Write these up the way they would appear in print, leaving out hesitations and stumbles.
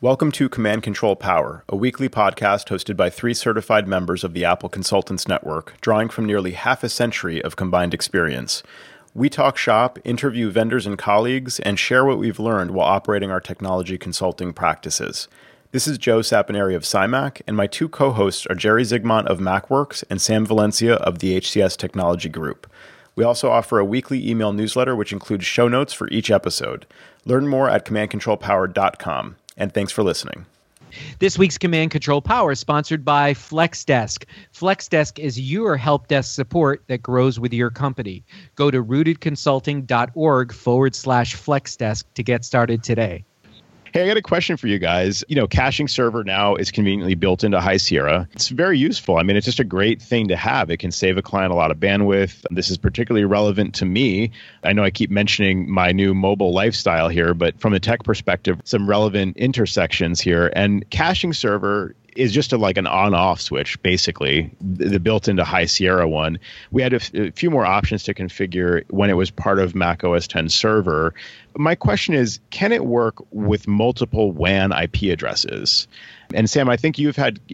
Welcome to Command Control Power, a weekly podcast hosted by 3 certified members of the Apple Consultants Network, drawing from nearly half a century of combined experience. We talk shop, interview vendors and colleagues, and share what we've learned while operating our technology consulting practices. This is Joe Saponari of SciMac, and my 2 co-hosts are Jerry Zigmont of MacWorks and Sam Valencia of the HCS Technology Group. We also offer a weekly email newsletter which includes show notes for each episode. Learn more at commandcontrolpower.com. And thanks for listening. This week's Command Control Power is sponsored by FlexDesk. FlexDesk is your help desk support that grows with your company. Go to rootedconsulting.org/FlexDesk to get started today. Hey, I got a question for you guys. Caching server now is conveniently built into High Sierra. It's very useful. I mean, it's just a great thing to have. It can save a client a lot of bandwidth. This is particularly relevant to me. I know I keep mentioning my new mobile lifestyle here, but from a tech perspective, some relevant intersections here. And caching server is just like an on-off switch, basically, the built into High Sierra one. We had a few more options to configure when it was part of Mac OS X server. My question is, can it work with multiple WAN IP addresses? And Sam, I think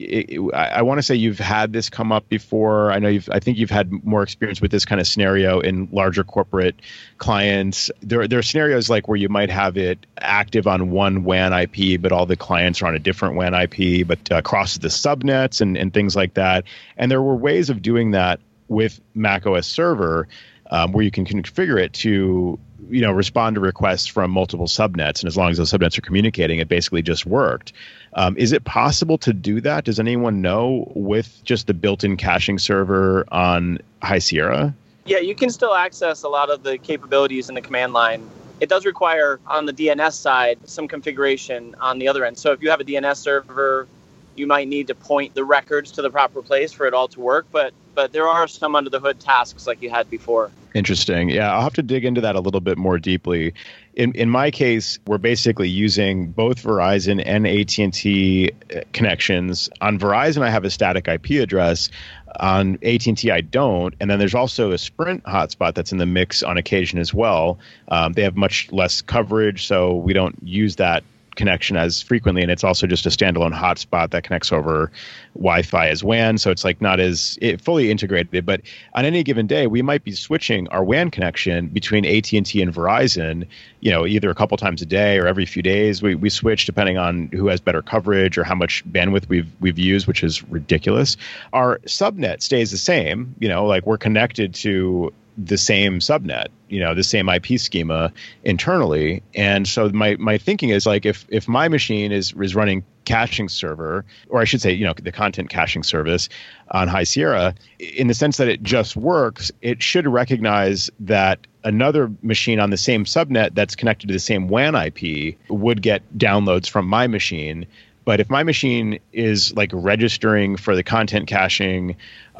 I want to say you've had this come up before. I think you've had more experience with this kind of scenario in larger corporate clients. There are scenarios like where you might have it active on one WAN IP, but all the clients are on a different WAN IP, but crosses the subnets and things like that. And there were ways of doing that with Mac OS Server where you can configure it to respond to requests from multiple subnets. And as long as those subnets are communicating, it basically just worked. Is it possible to do that? Does anyone know with just the built-in caching server on High Sierra? Yeah, you can still access a lot of the capabilities in the command line. It does require, on the DNS side, some configuration on the other end. So if you have a DNS server, you might need to point the records to the proper place for it all to work. But there are some under-the-hood tasks like you had before. Interesting. Yeah, I'll have to dig into that a little bit more deeply. In my case, we're basically using both Verizon and AT&T connections. On Verizon, I have a static IP address. On AT&T, I don't. And then there's also a Sprint hotspot that's in the mix on occasion as well. They have much less coverage, so we don't use that connection as frequently, and it's also just a standalone hotspot that connects over Wi-Fi as WAN, so it's like not as fully integrated. But on any given day, we might be switching our WAN connection between AT&T and Verizon, either a couple times a day or every few days. We switch depending on who has better coverage or how much bandwidth we've used, which is ridiculous. Our subnet stays the same, like we're connected to the same subnet, the same IP schema internally. And so my thinking is like if my machine is running caching server, or I should say, the content caching service on High Sierra, in the sense that it just works, it should recognize that another machine on the same subnet that's connected to the same WAN IP would get downloads from my machine. But if my machine is like registering for the content caching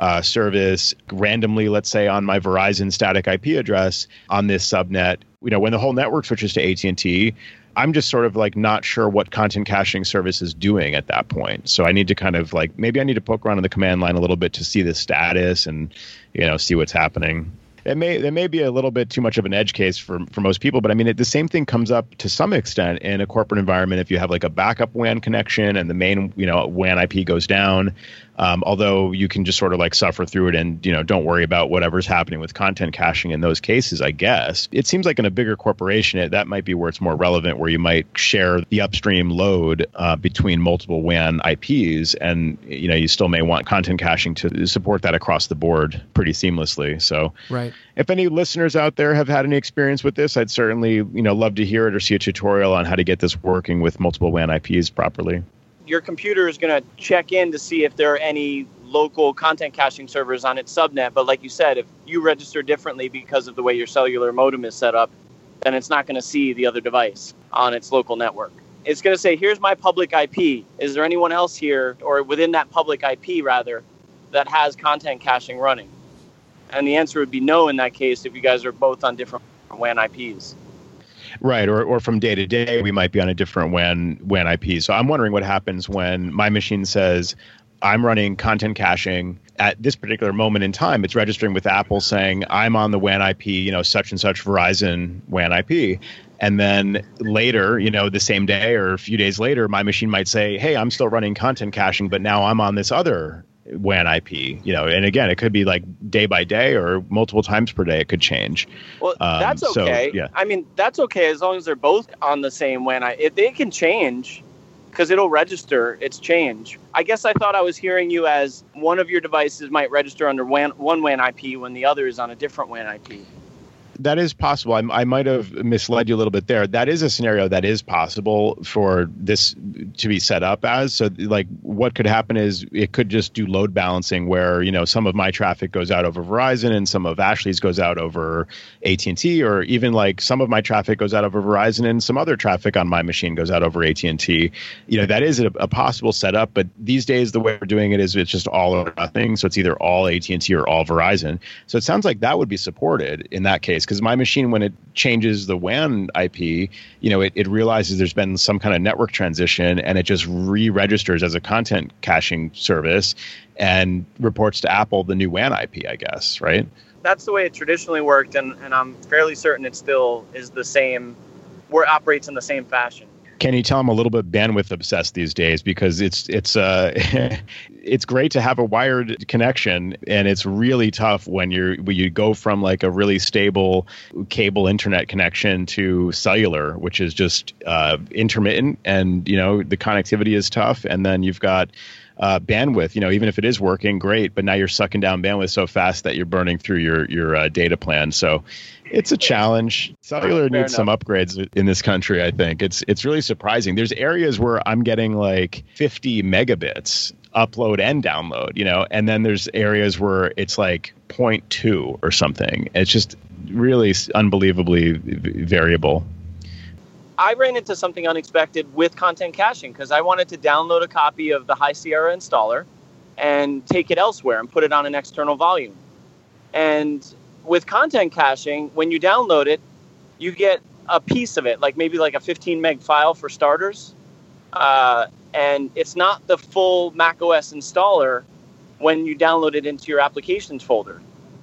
service randomly, let's say on my Verizon static IP address on this subnet, when the whole network switches to AT&T, I'm just sort of like not sure what content caching service is doing at that point. So I need to kind of maybe I need to poke around in the command line a little bit to see the status and, see what's happening. There may be a little bit too much of an edge case for most people, but I mean, the same thing comes up to some extent in a corporate environment if you have like a backup WAN connection and the main WAN IP goes down. Although you can just sort of like suffer through it and don't worry about whatever's happening with content caching in those cases, I guess. It seems like in a bigger corporation, that might be where it's more relevant, where you might share the upstream load between multiple WAN IPs, and you still may want content caching to support that across the board pretty seamlessly. So right. If any listeners out there have had any experience with this, I'd certainly love to hear it or see a tutorial on how to get this working with multiple WAN IPs properly. Your computer is going to check in to see if there are any local content caching servers on its subnet. But like you said, if you register differently because of the way your cellular modem is set up, then it's not going to see the other device on its local network. It's going to say, here's my public IP. Is there anyone else here, or within that public IP rather, that has content caching running? And the answer would be no in that case if you guys are both on different WAN IPs. Right, or from day to day, we might be on a different WAN IP. So I'm wondering what happens when my machine says, I'm running content caching at this particular moment in time. It's registering with Apple saying, I'm on the WAN IP, such and such Verizon WAN IP. And then later, the same day or a few days later, my machine might say, hey, I'm still running content caching, but now I'm on this other WAN IP, and again, it could be like day by day or multiple times per day. It could change. Well, that's okay. So, yeah. I mean, that's okay as long as they're both on the same WAN IP. If they can change, because it'll register its change. I guess I thought I was hearing you as one of your devices might register under one WAN IP when the other is on a different WAN IP. That is possible. I might have misled you a little bit there. That is a scenario that is possible for this to be set up as. So, like, what could happen is it could just do load balancing where, some of my traffic goes out over Verizon and some of Ashley's goes out over AT&T, or even like some of my traffic goes out over Verizon and some other traffic on my machine goes out over AT&T. That is a possible setup. But these days, the way we're doing it is it's just all or nothing. So it's either all AT&T or all Verizon. So it sounds like that would be supported in that case. Because my machine, when it changes the WAN IP, it realizes there's been some kind of network transition and it just re-registers as a content caching service and reports to Apple the new WAN IP, I guess, right? That's the way it traditionally worked, and I'm fairly certain it still is the same, where it operates in the same fashion. Can you tell I'm a little bit bandwidth obsessed these days because it's it's great to have a wired connection, and it's really tough when you go from like a really stable cable internet connection to cellular, which is just intermittent, and the connectivity is tough, and then you've got bandwidth, even if it is working great, but now you're sucking down bandwidth so fast that you're burning through your data plan. So it's a challenge. Cellular needs some upgrades in this country, I think. It's really surprising. There's areas where I'm getting like 50 megabits upload and download, and then there's areas where it's like 0.2 or something. It's just really unbelievably variable. I ran into something unexpected with content caching because I wanted to download a copy of the High Sierra installer and take it elsewhere and put it on an external volume. And with content caching, when you download it, you get a piece of it, like maybe like a 15 meg file for starters. And it's not the full macOS installer when you download it into your applications folder.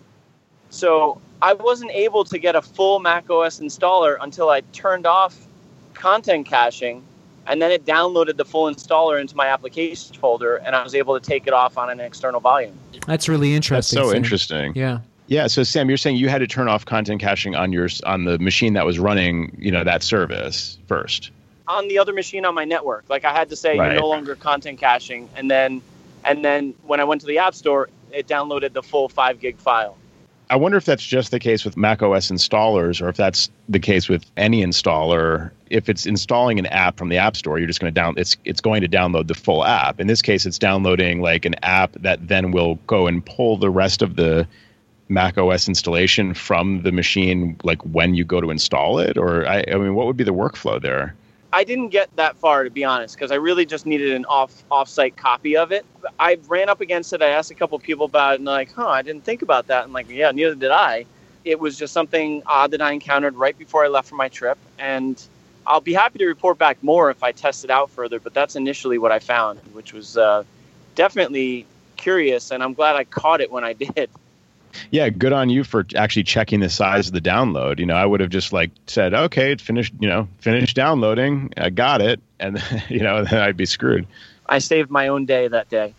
So I wasn't able to get a full macOS installer until I turned off content caching, and then it downloaded the full installer into my applications folder, and I was able to take it off on an external volume. That's really interesting. That's so Sam. interesting. Yeah. Yeah. So Sam, you're saying you had to turn off content caching on the machine that was running, that service first. On the other machine on my network, like I had to say, Right. You're no longer content caching, and then when I went to the App Store, it downloaded the full 5 gig file. I wonder if that's just the case with macOS installers, or if that's the case with any installer. If it's installing an app from the App Store, you're just going to it's going to download the full app. In this case, it's downloading like an app that then will go and pull the rest of the macOS installation from the machine, like when you go to install it. Or I mean, what would be the workflow there? I didn't get that far, to be honest, because I really just needed an off-site copy of it. I ran up against it. I asked a couple of people about it, and they're like, I didn't think about that. I'm like, yeah, neither did I. It was just something odd that I encountered right before I left for my trip, and I'll be happy to report back more if I test it out further, but that's initially what I found, which was definitely curious, and I'm glad I caught it when I did. Yeah, good on you for actually checking the size of the download. I would have just like said, okay, it finished downloading. I got it. And, then I'd be screwed. I saved my own day that day.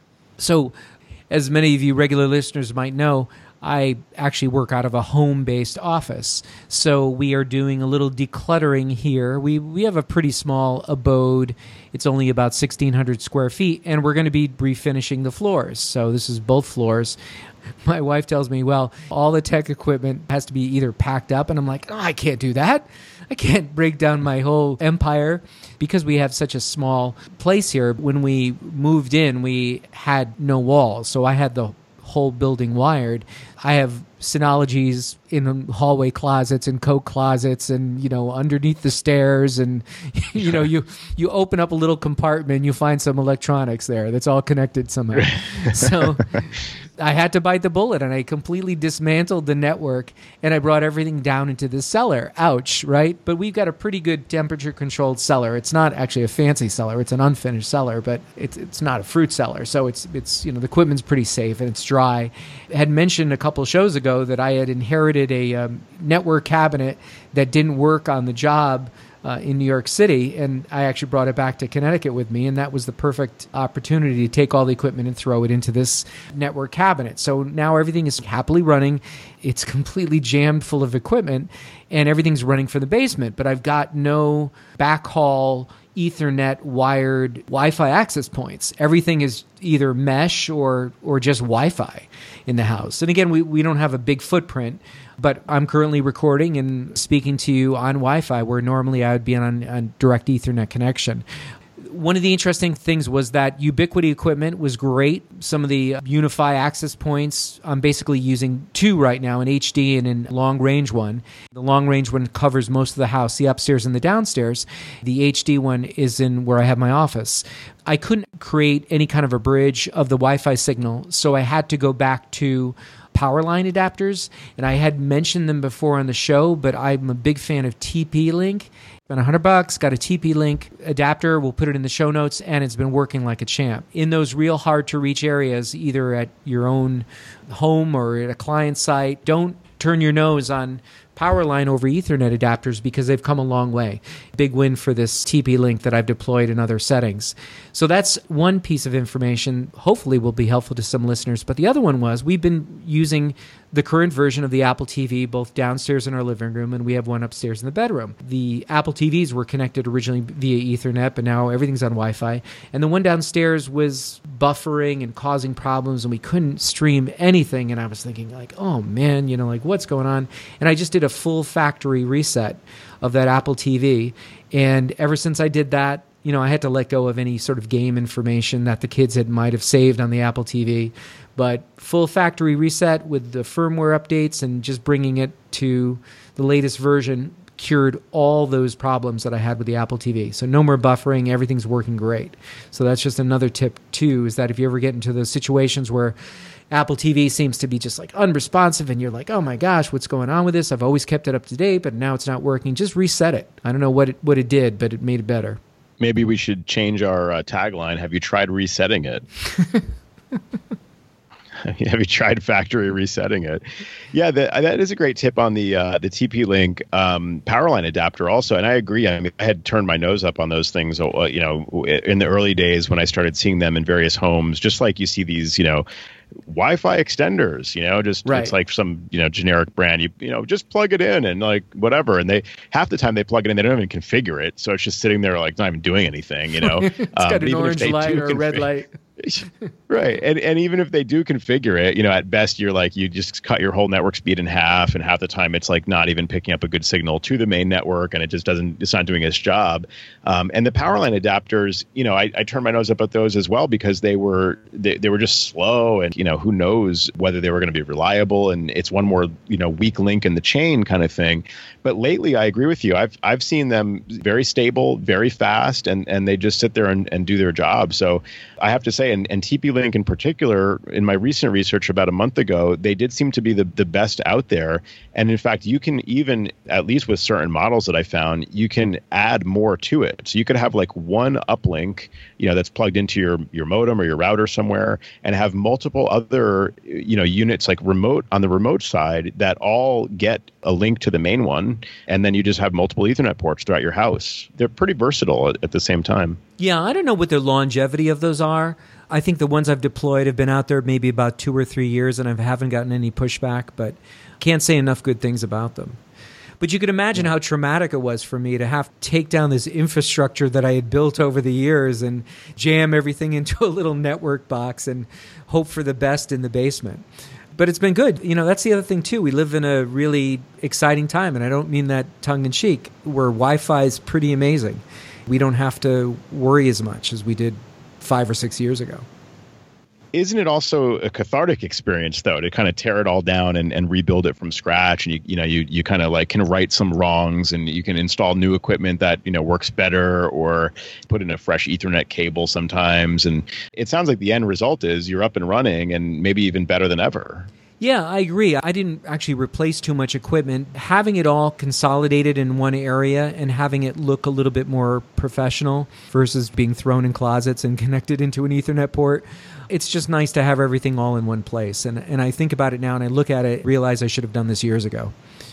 So, as many of you regular listeners might know, I actually work out of a home-based office. So we are doing a little decluttering here. We have a pretty small abode. It's only about 1,600 square feet, and we're going to be refinishing the floors. So this is both floors. My wife tells me, well, all the tech equipment has to be either packed up, and I'm like, I can't do that. I can't break down my whole empire because we have such a small place here. When we moved in, we had no walls, so I had the whole building wired. I have Synologies in hallway closets and coat closets and, underneath the stairs. And, you open up a little compartment, you find some electronics there that's all connected somehow. So I had to bite the bullet, and I completely dismantled the network, and I brought everything down into the cellar. Ouch, right? But we've got a pretty good temperature-controlled cellar. It's not actually a fancy cellar. It's an unfinished cellar, but it's not a fruit cellar. So it's the equipment's pretty safe, and it's dry. I had mentioned a couple shows ago that I had inherited a network cabinet that didn't work on the job in New York City, and I actually brought it back to Connecticut with me, and that was the perfect opportunity to take all the equipment and throw it into this network cabinet. So now everything is happily running. It's completely jammed full of equipment, and everything's running from the basement, but I've got no backhaul Ethernet wired Wi-Fi access points. Everything is either mesh or just Wi-Fi in the house. And again, we don't have a big footprint, but I'm currently recording and speaking to you on Wi-Fi, where normally I would be on direct Ethernet connection. One of the interesting things was that Ubiquiti equipment was great. Some of the Unify access points, I'm basically using two right now, an HD and a long-range one. The long-range one covers most of the house, the upstairs and the downstairs. The HD one is in where I have my office. I couldn't create any kind of a bridge of the Wi-Fi signal, so I had to go back to power line adapters, and I had mentioned them before on the show, but I'm a big fan of TP-Link. Spent $100, got a TP-Link adapter. We'll put it in the show notes, and it's been working like a champ. In those real hard-to-reach areas, either at your own home or at a client site, don't turn your nose on power line over Ethernet adapters because they've come a long way. Big win for this TP-Link that I've deployed in other settings. So that's one piece of information, hopefully will be helpful to some listeners. But the other one was we've been using the current version of the Apple TV both downstairs in our living room, and we have one upstairs in the bedroom. The Apple TVs were connected originally via Ethernet, but now everything's on Wi-Fi. And the one downstairs was buffering and causing problems, and we couldn't stream anything. And I was thinking like, oh man, what's going on? And I just did a full factory reset of that Apple TV. And ever since I did that, I had to let go of any sort of game information that the kids might have saved on the Apple TV. But full factory reset with the firmware updates and just bringing it to the latest version cured all those problems that I had with the Apple TV. So no more buffering, everything's working great. So that's just another tip too, is that if you ever get into those situations where Apple TV seems to be just like unresponsive and you're like, oh my gosh, what's going on with this? I've always kept it up to date, but now it's not working. Just reset it. I don't know what it did, but it made it better. Maybe we should change our tagline. Have you tried resetting it? Have you tried factory resetting it? Yeah, that is a great tip on the TP-Link powerline adapter also. And I agree. I mean, I had turned my nose up on those things, in the early days when I started seeing them in various homes, just like you see these, Wi-Fi extenders, right. It's like some, generic brand, you just plug it in and like whatever. And half the time they plug it in, they don't even configure it. So it's just sitting there like not even doing anything, It's got an orange light or a red light. Right. And even if they do configure it, at best you just cut your whole network speed in half, and half the time it's like not even picking up a good signal to the main network, and it's not doing its job. And the powerline adapters, I turned my nose up at those as well because they were just slow, and who knows whether they were going to be reliable, and it's one more weak link in the chain kind of thing. But lately I agree with you. I've seen them very stable, very fast, and they just sit there and do their job. So I have to say, and TP-Link in particular, in my recent research about a month ago, they did seem to be the best out there. And in fact, you can even, at least with certain models that I found, you can add more to it. So you could have like one uplink, that's plugged into your modem or your router somewhere, and have multiple other, units like on the remote side that all get a link to the main one. And then you just have multiple Ethernet ports throughout your house. They're pretty versatile at the same time. Yeah, I don't know what the longevity of those are. I think the ones I've deployed have been out there maybe about 2 or 3 years, and I haven't gotten any pushback, but can't say enough good things about them. But you can imagine how traumatic it was for me to have to take down this infrastructure that I had built over the years and jam everything into a little network box and hope for the best in the basement. But it's been good. That's the other thing, too. We live in a really exciting time, and I don't mean that tongue-in-cheek, where Wi-Fi is pretty amazing. We don't have to worry as much as we did 5 or 6 years ago. Isn't it also a cathartic experience, though, to kind of tear it all down and rebuild it from scratch? And you kind of like can right some wrongs, and you can install new equipment that works better, or put in a fresh Ethernet cable sometimes. And it sounds like the end result is you're up and running, and maybe even better than ever. Yeah, I agree. I didn't actually replace too much equipment. Having it all consolidated in one area and having it look a little bit more professional versus being thrown in closets and connected into an Ethernet port, it's just nice to have everything all in one place. And I think about it now and I look at it, realize I should have done this years ago.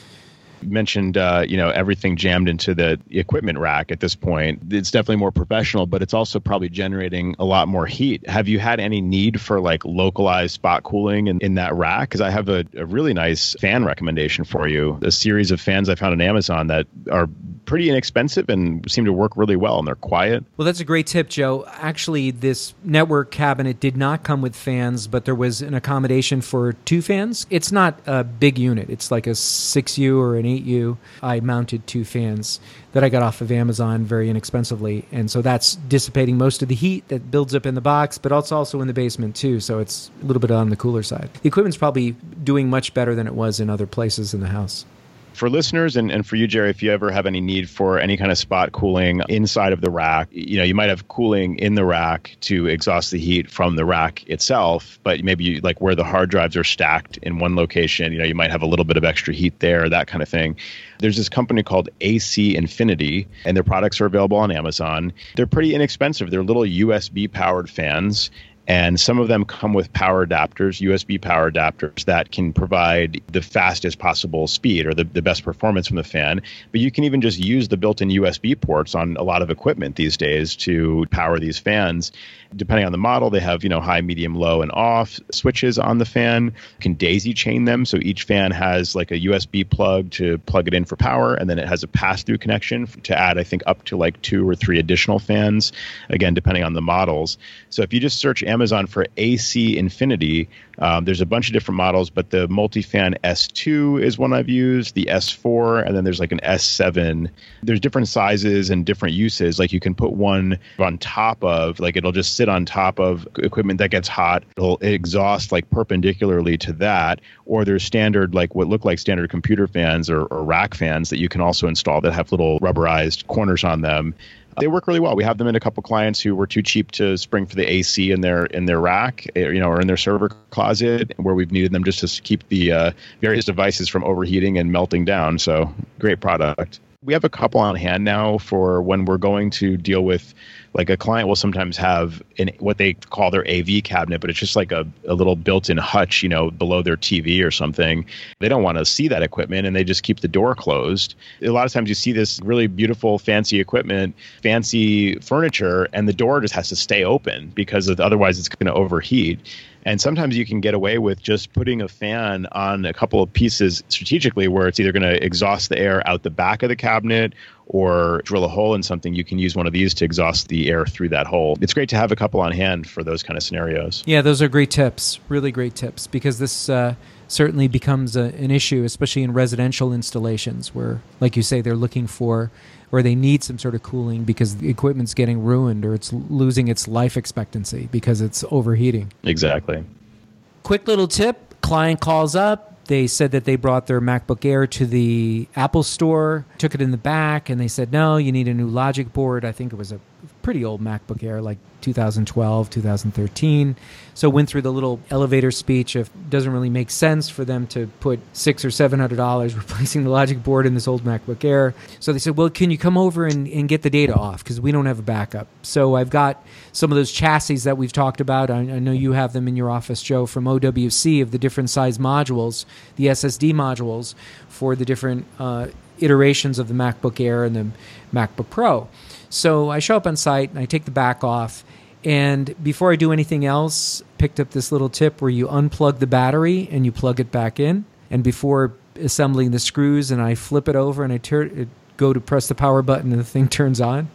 You mentioned, everything jammed into the equipment rack at this point. It's definitely more professional, but it's also probably generating a lot more heat. Have you had any need for like localized spot cooling in that rack? Because I have a really nice fan recommendation for you. A series of fans I found on Amazon that are pretty inexpensive and seem to work really well, and they're quiet. Well, that's a great tip, Joe. Actually, this network cabinet did not come with fans, but there was an accommodation for 2 fans. It's not a big unit. It's like a 6U or an 8U. I mounted 2 fans that I got off of Amazon very inexpensively. And so that's dissipating most of the heat that builds up in the box, but it's also in the basement too. So it's a little bit on the cooler side. The equipment's probably doing much better than it was in other places in the house. For listeners and for you, Jerry, if you ever have any need for any kind of spot cooling inside of the rack, you might have cooling in the rack to exhaust the heat from the rack itself, but maybe like where the hard drives are stacked in one location, you might have a little bit of extra heat there, that kind of thing. There's this company called AC Infinity, and their products are available on Amazon. They're pretty inexpensive. They're little USB powered fans. And some of them come with power adapters, USB power adapters that can provide the fastest possible speed or the best performance from the fan. But you can even just use the built-in USB ports on a lot of equipment these days to power these fans. Depending on the model, they have, high, medium, low, and off switches on the fan. You can daisy chain them. So each fan has like a USB plug to plug it in for power. And then it has a pass-through connection to add, I think, up to like 2 or 3 additional fans, again, depending on the models. So if you just search Amazon for AC Infinity, there's a bunch of different models, but the multi-fan S2 is one I've used, the S4, and then there's like an S7. There's different sizes and different uses. Like you can put one on top of, like it'll just sit on top of equipment that gets hot. It'll exhaust like perpendicularly to that. Or there's standard, like what look like standard computer fans or rack fans that you can also install that have little rubberized corners on them. They work really well. We have them in a couple clients who were too cheap to spring for the AC in their rack, or in their server closet, where we've needed them just to keep the various devices from overheating and melting down. So great product. We have a couple on hand now for when we're going to deal with, like a client will sometimes have what they call their AV cabinet, but it's just like a little built-in hutch, below their TV or something. They don't want to see that equipment and they just keep the door closed. A lot of times you see this really beautiful, fancy equipment, fancy furniture, and the door just has to stay open because otherwise it's going to overheat. And sometimes you can get away with just putting a fan on a couple of pieces strategically where it's either going to exhaust the air out the back of the cabinet or drill a hole in something. You can use one of these to exhaust the air through that hole. It's great to have a couple on hand for those kind of scenarios. Yeah, those are great tips, really great tips, because this certainly becomes an issue, especially in residential installations where, like you say, they're looking for or they need some sort of cooling because the equipment's getting ruined or it's losing its life expectancy because it's overheating. Exactly. Quick little tip, client calls up. They said that they brought their MacBook Air to the Apple store, took it in the back, and they said, no, you need a new logic board. I think it was a pretty old MacBook Air, like 2012, 2013. So went through the little elevator speech of it doesn't really make sense for them to put $600 or $700 replacing the logic board in this old MacBook Air. So they said, well, can you come over and get the data off? Because we don't have a backup. So I've got some of those chassis that we've talked about. I know you have them in your office, Joe, from OWC, of the different size modules, the SSD modules for the different iterations of the MacBook Air and the MacBook Pro. So I show up on site and I take the back off. And before I do anything else, picked up this little tip where you unplug the battery and you plug it back in. And before assembling the screws, and I flip it over and I go to press the power button and the thing turns on.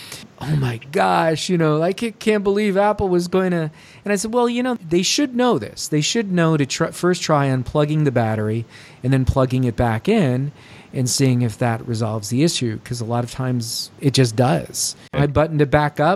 Oh my gosh, I can't believe Apple was going to... And I said, well, they should know this. They should know to first try unplugging the battery and then plugging it back in and seeing if that resolves the issue, because a lot of times it just does. I buttoned it back up,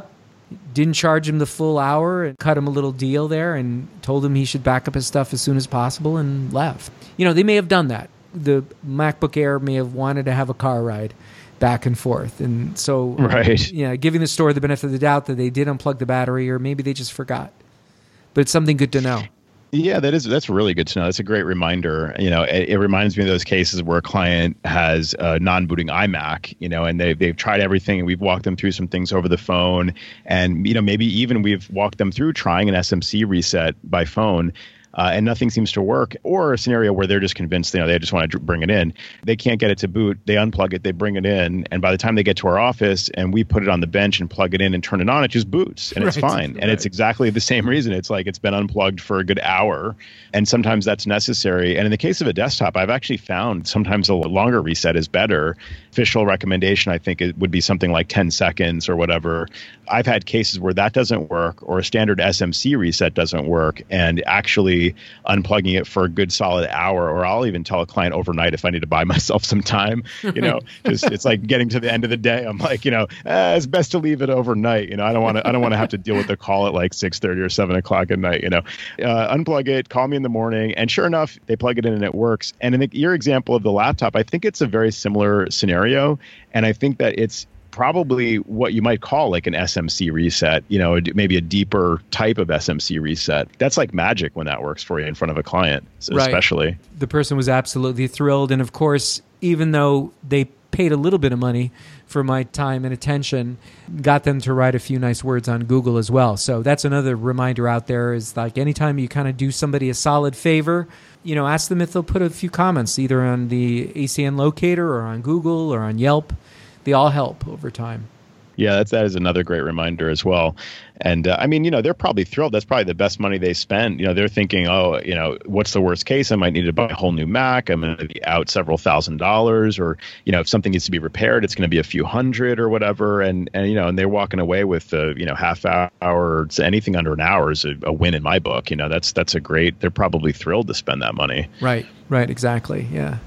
didn't charge him the full hour and cut him a little deal there and told him he should back up his stuff as soon as possible and left. They may have done that. The MacBook Air may have wanted to have a car ride back and forth. And so, giving the store the benefit of the doubt that they did unplug the battery, or maybe they just forgot. But it's something good to know. Yeah, that's really good to know. That's a great reminder. It reminds me of those cases where a client has a non-booting iMac, and they've tried everything, and we've walked them through some things over the phone, and maybe even we've walked them through trying an SMC reset by phone. And nothing seems to work, or a scenario where they're just convinced, they just want to bring it in. They can't get it to boot. They unplug it. They bring it in. And by the time they get to our office and we put it on the bench and plug it in and turn it on, it just boots and it's fine. Right. And it's exactly the same reason. It's like it's been unplugged for a good hour. And sometimes that's necessary. And in the case of a desktop, I've actually found sometimes a longer reset is better. Official recommendation, I think, it would be something like 10 seconds or whatever. I've had cases where that doesn't work, or a standard SMC reset doesn't work, and actually unplugging it for a good solid hour, or I'll even tell a client overnight if I need to buy myself some time, just it's like getting to the end of the day. I'm like, it's best to leave it overnight. I don't want to have to deal with the call at like 6:30 or 7 o'clock at night, unplug it, call me in the morning. And sure enough, they plug it in and it works. And in your example of the laptop, I think it's a very similar scenario. And I think that it's probably what you might call like an SMC reset, maybe a deeper type of SMC reset. That's like magic when that works for you in front of a client, especially. Right. The person was absolutely thrilled. And of course, even though they paid a little bit of money for my time and attention, got them to write a few nice words on Google as well. So that's another reminder out there, is like anytime you kind of do somebody a solid favor, ask them if they'll put a few comments either on the ACN locator or on Google or on Yelp. They all help over time. Yeah, that is another great reminder as well. And they're probably thrilled. That's probably the best money they spend. They're thinking, what's the worst case? I might need to buy a whole new Mac. I'm going to be out several $1,000s, or, if something needs to be repaired, it's going to be a few hundred or whatever. And they're walking away with, half hour, anything under an hour is a win in my book. That's a great, they're probably thrilled to spend that money. Right, exactly. Yeah.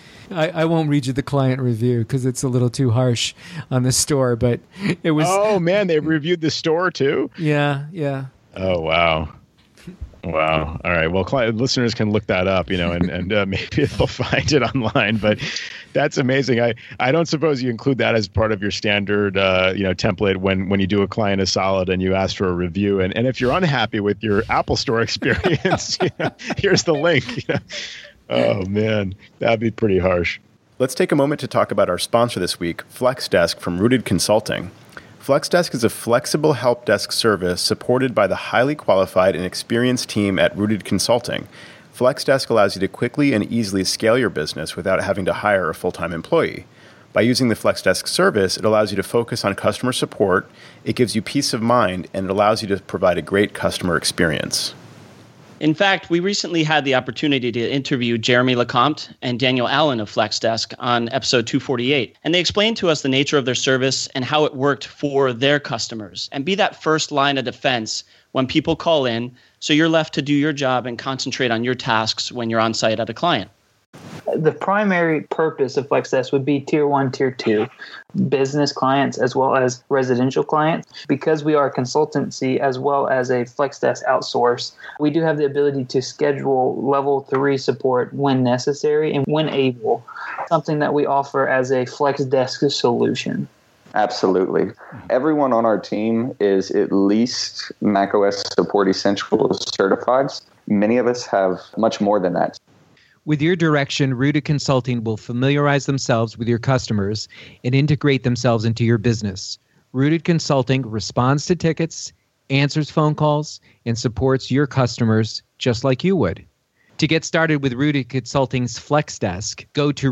I won't read you the client review because it's a little too harsh on the store, but it was... Oh, man, they reviewed the store too? Yeah. Oh, wow. All right. Well, listeners can look that up, and maybe they'll find it online. But that's amazing. I don't suppose you include that as part of your standard, template when you do a client a solid and you ask for a review. And if you're unhappy with your Apple Store experience, here's the link. Oh, man, that'd be pretty harsh. Let's take a moment to talk about our sponsor this week, FlexDesk from Rooted Consulting. FlexDesk is a flexible help desk service supported by the highly qualified and experienced team at Rooted Consulting. FlexDesk allows you to quickly and easily scale your business without having to hire a full-time employee. By using the FlexDesk service, it allows you to focus on customer support, it gives you peace of mind, and it allows you to provide a great customer experience. In fact, we recently had the opportunity to interview Jeremy Lecomte and Daniel Allen of FlexDesk on episode 248. And they explained to us the nature of their service and how it worked for their customers, and be that first line of defense when people call in, so you're left to do your job and concentrate on your tasks when you're on site at a client. The primary purpose of FlexDesk would be tier 1, tier 2 business clients as well as residential clients. Because we are a consultancy as well as a FlexDesk outsource, we do have the ability to schedule level 3 support when necessary and when able, something that we offer as a FlexDesk solution. Absolutely. Everyone on our team is at least macOS Support Essentials certified. Many of us have much more than that. With your direction, Rooted Consulting will familiarize themselves with your customers and integrate themselves into your business. Rooted Consulting responds to tickets, answers phone calls, and supports your customers just like you would. To get started with Rooted Consulting's FlexDesk, go to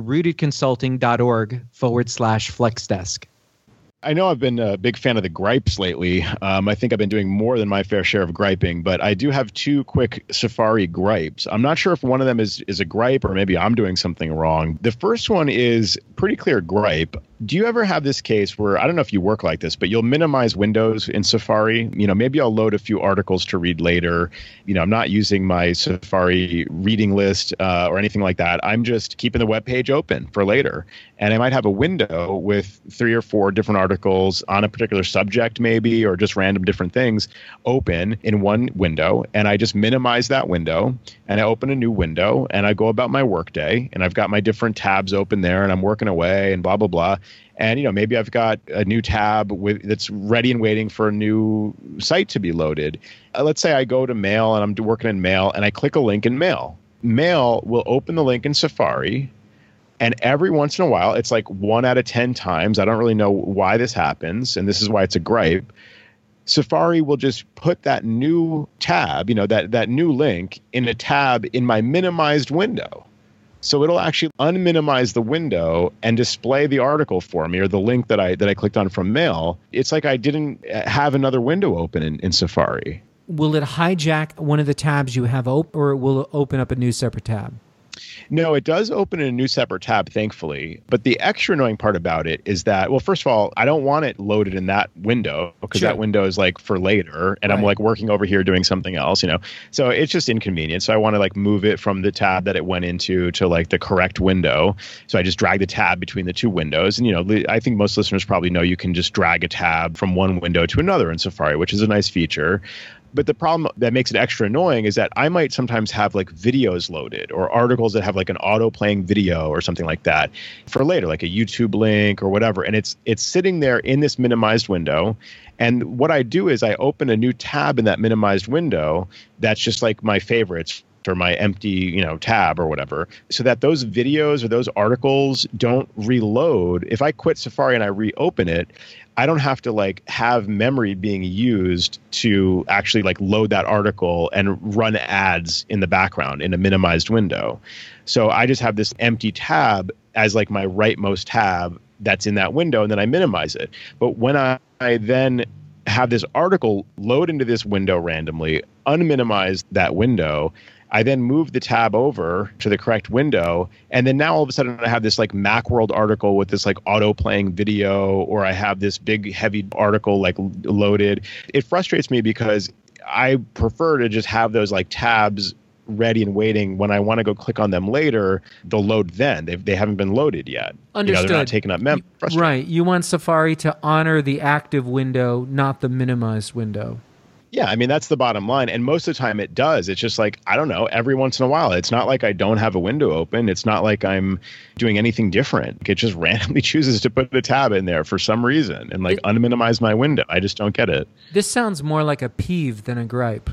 rootedconsulting.org/FlexDesk. I know I've been a big fan of the gripes lately. I think I've been doing more than my fair share of griping, but I do have 2 quick Safari gripes. I'm not sure if one of them is a gripe or maybe I'm doing something wrong. The first one is pretty clear gripe. Do you ever have this case where, I don't know if you work like this, but you'll minimize windows in Safari? Maybe I'll load a few articles to read later. I'm not using my Safari reading list or anything like that. I'm just keeping the web page open for later. And I might have a window with 3 or 4 different articles on a particular subject maybe, or just random different things open in one window. And I just minimize that window and I open a new window and I go about my workday and I've got my different tabs open there and I'm working away and blah, blah, blah. And, maybe I've got a new tab that's ready and waiting for a new site to be loaded. Let's say I go to Mail and I'm working in Mail and I click a link in Mail. Mail will open the link in Safari. And every once in a while, it's like 1 out of 10 times. I don't really know why this happens. And this is why it's a gripe. Safari will just put that new tab, that new link in a tab in my minimized window. So it'll actually unminimize the window and display the article for me, or the link that I clicked on from Mail. It's like I didn't have another window open in Safari. Will it hijack one of the tabs you have open, or will it open up a new separate tab? No, it does open in a new separate tab, thankfully. But the extra annoying part about it is that, well, first of all, I don't want it loaded in that window because that window is like for later and I'm like working over here doing something else, So it's just inconvenient. So I want to like move it from the tab that it went into to like the correct window. So I just drag the tab between the two windows. And, I think most listeners probably know you can just drag a tab from one window to another in Safari, which is a nice feature. But the problem that makes it extra annoying is that I might sometimes have like videos loaded or articles that have like an auto playing video or something like that for later, like a YouTube link or whatever. And it's sitting there in this minimized window. And what I do is I open a new tab in that minimized window that's just like my favorites or my empty, tab or whatever, so that those videos or those articles don't reload. If I quit Safari and I reopen it, I don't have to like have memory being used to actually like load that article and run ads in the background in a minimized window. So I just have this empty tab as like my rightmost tab that's in that window, and then I minimize it. But when I then have this article load into this window randomly, unminimize that window, I then move the tab over to the correct window. And then now all of a sudden I have this like Macworld article with this like auto playing video, or I have this big heavy article like loaded. It frustrates me because I prefer to just have those like tabs ready and waiting. When I want to go click on them later, they'll load then. They haven't been loaded yet. Understood. They're not taking up memory. Right. You want Safari to honor the active window, not the minimized window. Yeah, I mean, that's the bottom line. And most of the time it does. It's just like, I don't know, every once in a while. It's not like I don't have a window open. It's not like I'm doing anything different. It just randomly chooses to put the tab in there for some reason and like unminimize my window. I just don't get it. This sounds more like a peeve than a gripe.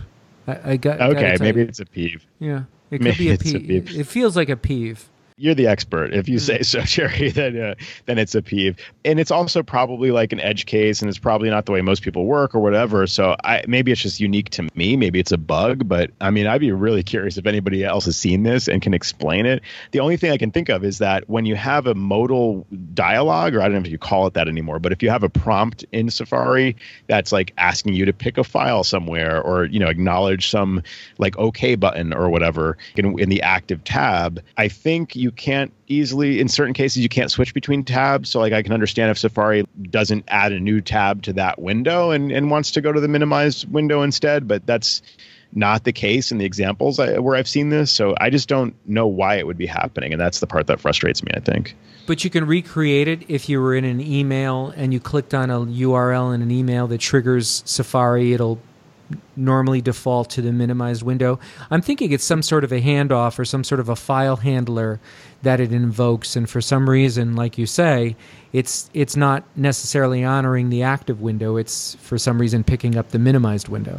Okay, maybe it's a peeve. Yeah, it could be a peeve. It feels like a peeve. You're the expert. If you say so, Jerry, then it's a peeve. And it's also probably like an edge case, and it's probably not the way most people work or whatever. So maybe it's just unique to me. Maybe it's a bug. But I mean, I'd be really curious if anybody else has seen this and can explain it. The only thing I can think of is that when you have a modal dialogue, or I don't know if you call it that anymore, but if you have a prompt in Safari that's like asking you to pick a file somewhere, or acknowledge some like OK button or whatever in the active tab, I think you can't easily, in certain cases, you can't switch between tabs. So like I can understand if Safari doesn't add a new tab to that window and wants to go to the minimized window instead, but that's not the case in the examples where I've seen this. So I just don't know why it would be happening. And that's the part that frustrates me, I think. But you can recreate it if you were in an email and you clicked on a URL in an email that triggers Safari. It'll normally default to the minimized window. I'm thinking it's some sort of a handoff or some sort of a file handler that it invokes, and for some reason, like you say, it's not necessarily honoring the active window. It's for some reason picking up the minimized window.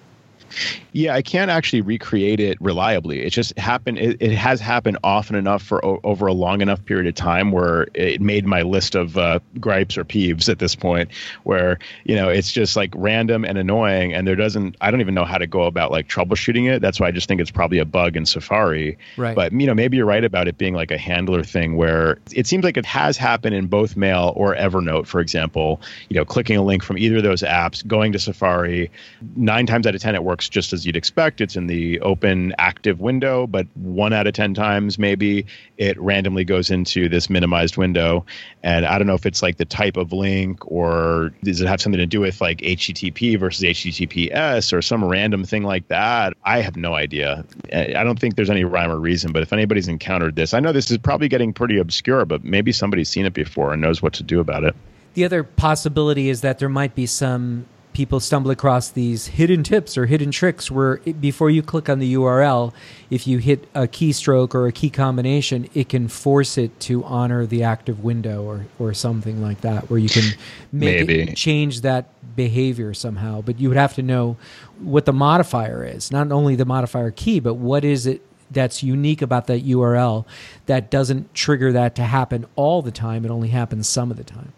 Yeah, I can't actually recreate it reliably. It just happened. It has happened often enough for over a long enough period of time where it made my list of gripes or peeves at this point, where it's just like random and annoying, and I don't even know how to go about like troubleshooting it. That's why I just think it's probably a bug in Safari. Right. But maybe you're right about it being like a handler thing, where it seems like it has happened in both Mail or Evernote, for example. Clicking a link from either of those apps, going to Safari, 9 times out of 10 it works works just as you'd expect. It's in the open active window, but 1 out of 10 times maybe it randomly goes into this minimized window. And I don't know if it's like the type of link, or does it have something to do with like HTTP versus HTTPS or some random thing like that? I have no idea. I don't think there's any rhyme or reason, but if anybody's encountered this, I know this is probably getting pretty obscure, but maybe somebody's seen it before and knows what to do about it. The other possibility is that there might be some people stumble across these hidden tips or hidden tricks where before you click on the URL, if you hit a keystroke or a key combination, it can force it to honor the active window or something like that, where you can change that behavior somehow. But you would have to know what the modifier is, not only the modifier key, but what is it that's unique about that URL that doesn't trigger that to happen all the time. It only happens some of the time.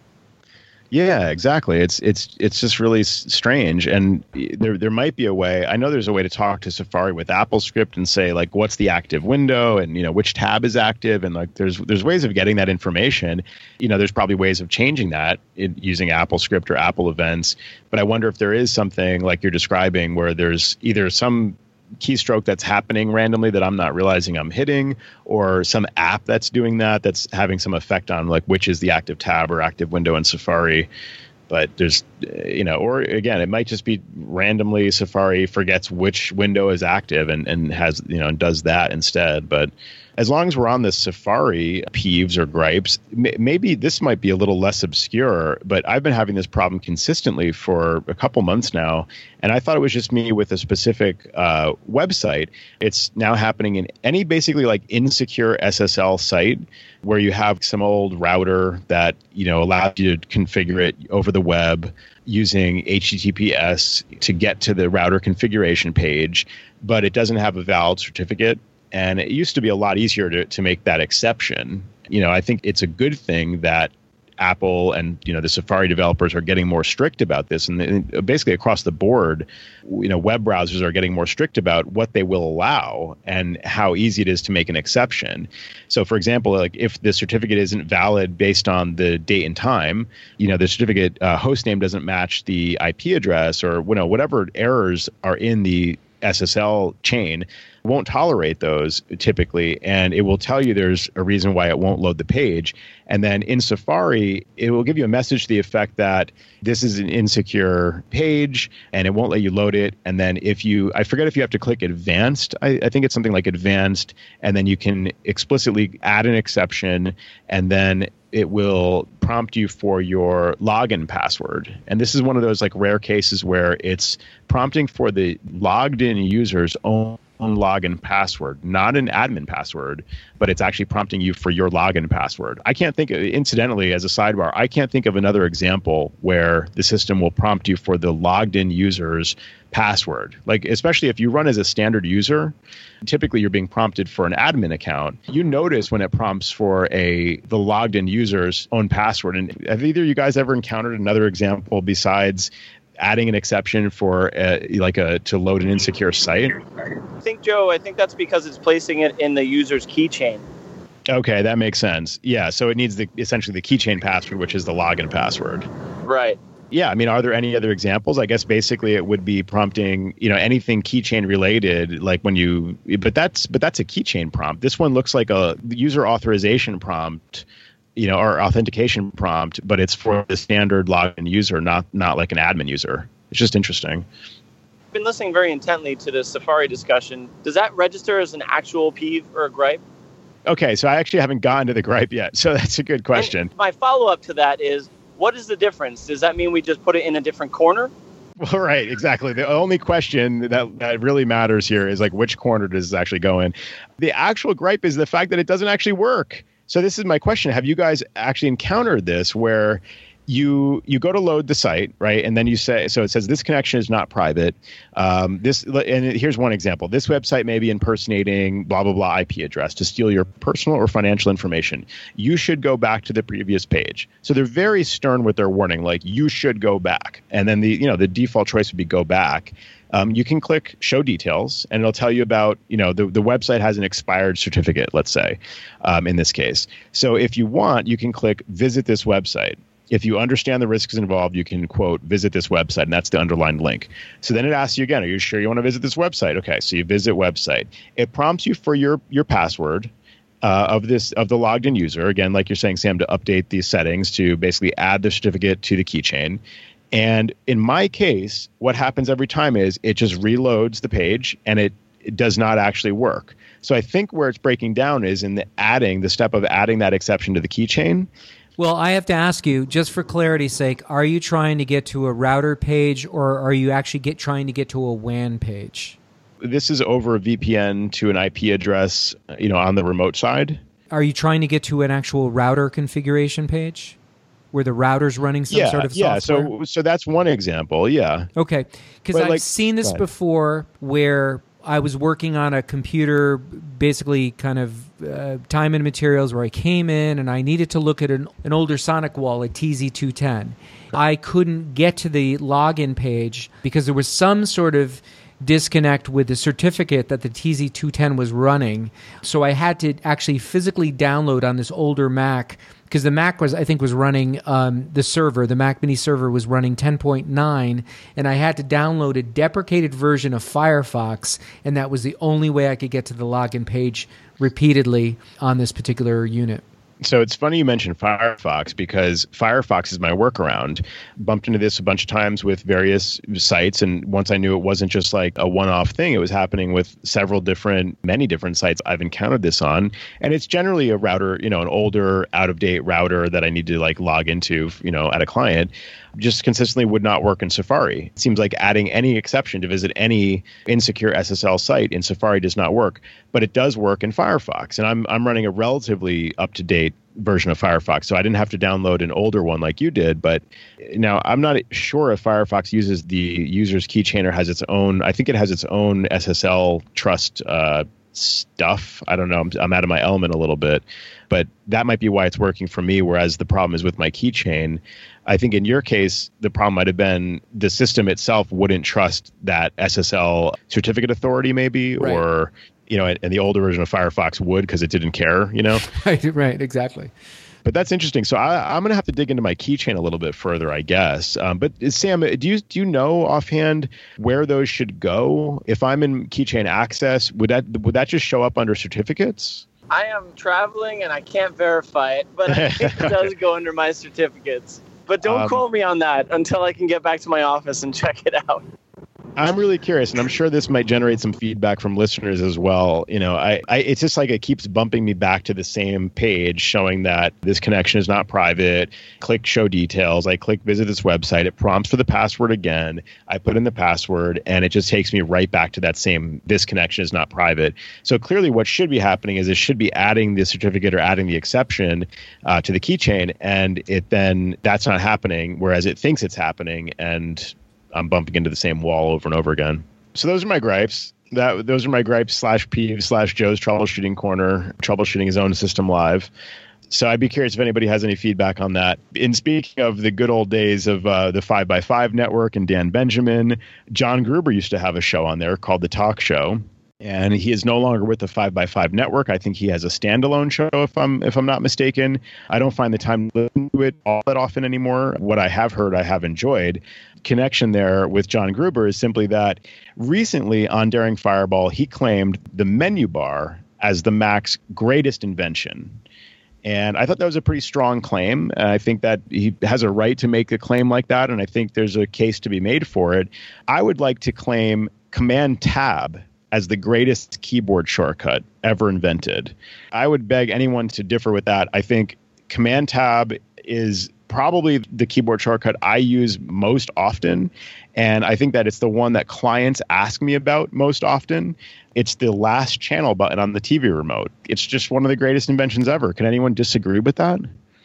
Yeah, exactly. It's just really strange, and there might be a way. I know there's a way to talk to Safari with AppleScript and say like, what's the active window, and which tab is active, and like there's ways of getting that information. There's probably ways of changing that using AppleScript or Apple Events. But I wonder if there is something like you're describing where there's either some keystroke that's happening randomly that I'm not realizing I'm hitting, or some app that's doing that's having some effect on like which is the active tab or active window in Safari. But there's, or again, it might just be randomly Safari forgets which window is active and has, and does that instead. But as long as we're on the Safari peeves or gripes, maybe this might be a little less obscure, but I've been having this problem consistently for a couple months now. And I thought it was just me with a specific website. It's now happening in any basically like insecure SSL site where you have some old router that, allows you to configure it over the web using HTTPS to get to the router configuration page, but it doesn't have a valid certificate. And it used to be a lot easier to make that exception. I think it's a good thing that Apple and the Safari developers are getting more strict about this, and basically across the board, web browsers are getting more strict about what they will allow and how easy it is to make an exception. So, for example, like if the certificate isn't valid based on the date and time, the certificate host name doesn't match the IP address, or whatever errors are in the SSL chain, won't tolerate those typically, and it will tell you there's a reason why it won't load the page. And then in Safari, it will give you a message to the effect that this is an insecure page and it won't let you load it. And then I forget if you have to click advanced. I think it's something like advanced, and then you can explicitly add an exception, and then it will prompt you for your login password. And this is one of those like rare cases where it's prompting for the logged in user's own login password, not an admin password, but it's actually prompting you for your login password. I can't think, incidentally, as a sidebar, I can't think of another example where the system will prompt you for the logged in user's password. Like, especially if you run as a standard user, typically you're being prompted for an admin account. You notice when it prompts for the logged in user's own password. And have either of you guys ever encountered another example besides adding an exception for to load an insecure site? I think that's because it's placing it in the user's keychain. Okay, that makes sense. Yeah, so it needs essentially the keychain password, which is the login password. Right. Yeah, I mean, are there any other examples? I guess basically it would be prompting, anything keychain related, like when but that's a keychain prompt. This one looks like a user authorization prompt, or authentication prompt, but it's for the standard login user, not like an admin user. It's just interesting. I've been listening very intently to the Safari discussion. Does that register as an actual peeve or a gripe? Okay, so I actually haven't gotten to the gripe yet, so that's a good question. And my follow-up to that is, what is the difference? Does that mean we just put it in a different corner? Well, right, exactly. The only question that really matters here is like which corner does this actually go in? The actual gripe is the fact that it doesn't actually work. So this is my question. Have you guys actually encountered this where you go to load the site, right? And then you say, so it says this connection is not private. And here's one example. This website may be impersonating blah, blah, blah IP address to steal your personal or financial information. You should go back to the previous page. So they're very stern with their warning, like you should go back. And then the default choice would be go back. You can click show details and it'll tell you about, the website has an expired certificate, let's say, in this case. So if you want, you can click visit this website. If you understand the risks involved, you can, quote, visit this website, and that's the underlined link. So then it asks you again, are you sure you want to visit this website? Okay, so you visit website. It prompts you for your password of the logged in user. Again, like you're saying, Sam, to update these settings to basically add the certificate to the keychain. And in my case, what happens every time is it just reloads the page, and it does not actually work. So I think where it's breaking down is in the step of adding that exception to the keychain. Well, I have to ask you, just for clarity's sake, are you trying to get to a router page, or are you actually trying to get to a WAN page? This is over a VPN to an IP address, on the remote side. Are you trying to get to an actual router configuration page where the router's running some sort of software? Yeah, so that's one example, yeah. Okay, because I've seen this before where I was working on a computer, basically kind of time and materials, where I came in and I needed to look at an older Sonic wall, a TZ210. I couldn't get to the login page because there was some sort of disconnect with the certificate that the TZ210 was running. So I had to actually physically download on this older Mac, because the Mac was running the server. The Mac Mini server was running 10.9, and I had to download a deprecated version of Firefox, and that was the only way I could get to the login page repeatedly on this particular unit. So it's funny you mentioned Firefox, because Firefox is my workaround. Bumped into this a bunch of times with various sites, and once I knew it wasn't just like a one-off thing, it was happening with many different sites I've encountered this on. And it's generally a router, an older, out-of-date router that I need to log into, at a client. Just consistently would not work in Safari. It seems like adding any exception to visit any insecure SSL site in Safari does not work, but it does work in Firefox. And I'm running a relatively up-to-date version of Firefox, so I didn't have to download an older one like you did. But now I'm not sure if Firefox uses the user's keychain or has its own. I think it has its own SSL trust stuff. I don't know. I'm out of my element a little bit, but that might be why it's working for me. Whereas the problem is with my keychain. I think in your case, the problem might have been the system itself wouldn't trust that SSL certificate authority, maybe, right. Or, and the older version of Firefox would, because it didn't care, Right, exactly. But that's interesting. So I'm going to have to dig into my keychain a little bit further, I guess. But Sam, do you know offhand where those should go? If I'm in keychain access, would that just show up under certificates? I am traveling and I can't verify it, but I think it does go under my certificates. But don't quote me on that until I can get back to my office and check it out. I'm really curious, and I'm sure this might generate some feedback from listeners as well. It's just like it keeps bumping me back to the same page showing that this connection is not private. Click show details. I click visit this website. It prompts for the password again. I put in the password, and it just takes me right back to that same, this connection is not private. So clearly what should be happening is it should be adding the certificate or adding the exception to the keychain, and that's not happening, whereas it thinks it's happening, and I'm bumping into the same wall over and over again. So those are my gripes. Those are my gripes /peeves /Joe's troubleshooting corner, troubleshooting his own system live. So I'd be curious if anybody has any feedback on that. In speaking of the good old days of the 5x5 network and Dan Benjamin, John Gruber used to have a show on there called The Talk Show. And he is no longer with the 5x5 network. I think he has a standalone show, if I'm not mistaken. I don't find the time to listen to it all that often anymore. What I have heard, I have enjoyed. Connection there with John Gruber is simply that recently on Daring Fireball, he claimed the menu bar as the Mac's greatest invention. And I thought that was a pretty strong claim. I think that he has a right to make a claim like that, and I think there's a case to be made for it. I would like to claim Command-Tab as the greatest keyboard shortcut ever invented. I would beg anyone to differ with that. I think Command-Tab is probably the keyboard shortcut I use most often, and I think that it's the one that clients ask me about most often. It's the last channel button on the TV remote. It's just one of the greatest inventions ever. Can anyone disagree with that?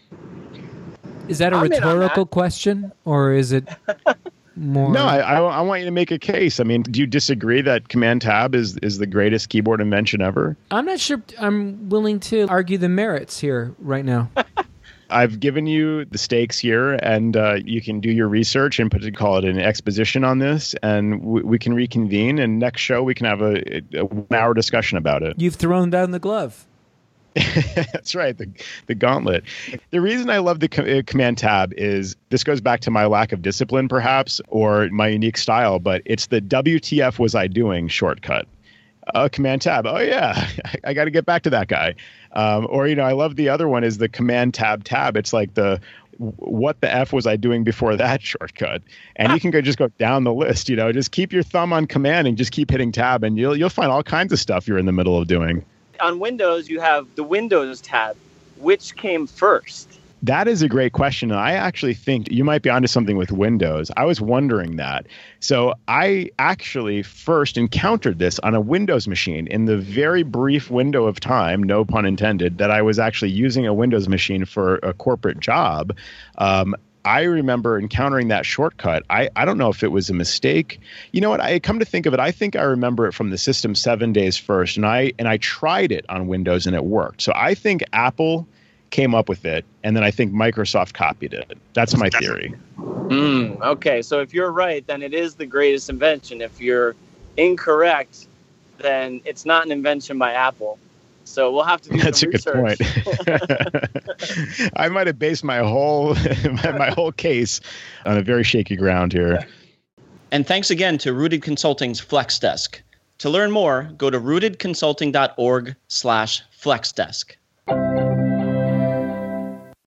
Is that a rhetorical question, or is it more? No, I want you to make a case. I mean, do you disagree that Command-Tab is the greatest keyboard invention ever? I'm not sure I'm willing to argue the merits here right now. I've given you the stakes here, and you can do your research and call it an exposition on this, and we can reconvene, and next show we can have a 1 hour discussion about it. You've thrown down the glove. That's right, the gauntlet. The reason I love the Command Tab is this goes back to my lack of discipline, perhaps, or my unique style, but it's the WTF was I doing shortcut. Command Tab. Oh, yeah, I got to get back to that guy. Or, I love the other one is the Command Tab. It's like the what the F was I doing before that shortcut? And you can just go down the list, just keep your thumb on Command and just keep hitting Tab, and you'll find all kinds of stuff you're in the middle of doing. On Windows, you have the Windows tab. Which came first? That is a great question. I actually think you might be onto something with Windows. I was wondering that. So I actually first encountered this on a Windows machine in the very brief window of time, no pun intended, that I was actually using a Windows machine for a corporate job. I remember encountering that shortcut. I don't know if it was a mistake. You know what? I come to think of it, I think I remember it from the System 7 days first, and I tried it on Windows and it worked. So I think Apple came up with it, and then I think Microsoft copied it. That's my theory. Okay, so if you're right, then it is the greatest invention. If you're incorrect, then it's not an invention by Apple. So we'll have to do some research. That's a good point. I might have based my whole case on a very shaky ground here. And thanks again to Rooted Consulting's FlexDesk. To learn more, go to rootedconsulting.org/FlexDesk.